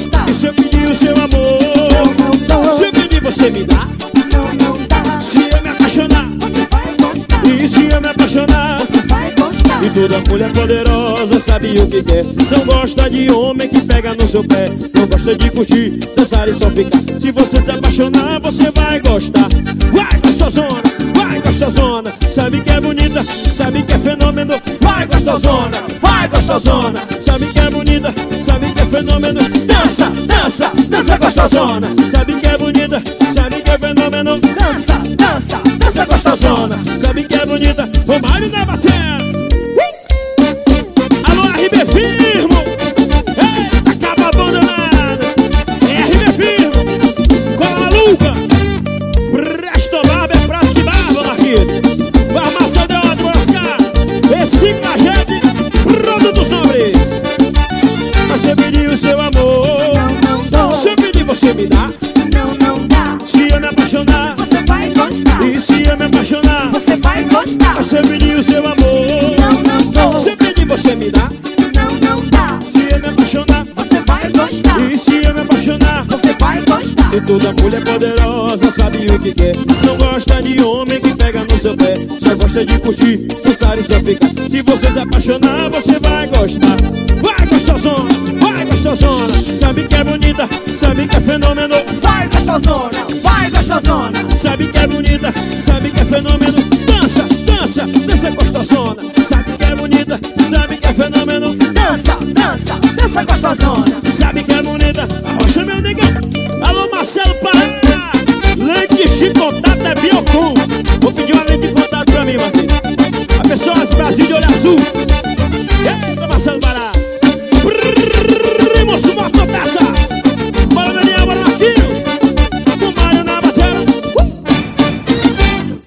gostar. E se eu pedir o seu amor? Não dou. Se eu pedir, você me dá? Não dá. Se eu me apaixonar? Você vai gostar. E se eu me apaixonar? Você vai gostar. E toda mulher poderosa sabe o que quer. Não gosta de homem que pega no seu pé. Não gosta de curtir, dançar e só ficar. Se você se apaixonar, você vai gostar. Vai gostosona, vai gostosona. Sabe que é bonita, sabe que é fenômeno. Vai gostosona, vai gostosona. Sabe que é bonita, sabe que é fenômeno. Dança, dança, dança gostosona. Sabe que é bonita, sabe que é fenômeno. Dança, dança, Dança gostosona. Sabe que é bonita. O Mário da batera. Alô, RB Firmo. Eita, acaba abandonada. É RB Firmo. Com a luva. Presto barba, é prato de barba, Marquinhos. Farmácia de ódio, Oscar. Recicla a gente. Produtos nobres. Mas eu pedi o seu amor. não dou. Se eu pedir, você me dá? Não dá. Se eu me apaixonar? Você vai gostar. E se eu me apaixonar? Você vai gostar. Mas se eu pedir o seu amor? Não dou. Se eu pedir, você me dá? Não dá. Se eu me apaixonar? Você vai gostar. E se eu me apaixonar? Você vai gostar. E toda mulher poderosa sabe o que quer. Não gosta de homem que pega no seu pé. Só gosta de curtir, dançar e só ficar. Se você se apaixonar, você vai gostar. Vai gostosona, vai gostosona. Sabe que é bonita, sabe que é fenômeno. Vai gostosona, vai gostosona. Sabe que é bonita, sabe que é fenômeno. Dança, dança, dança gostosona. Sabe que é bonita, sabe que é fenômeno. Dança, dança, dança gostosona. Sabe que é bonita, arrocha meu negão. Alô, Marcelo Paraíba.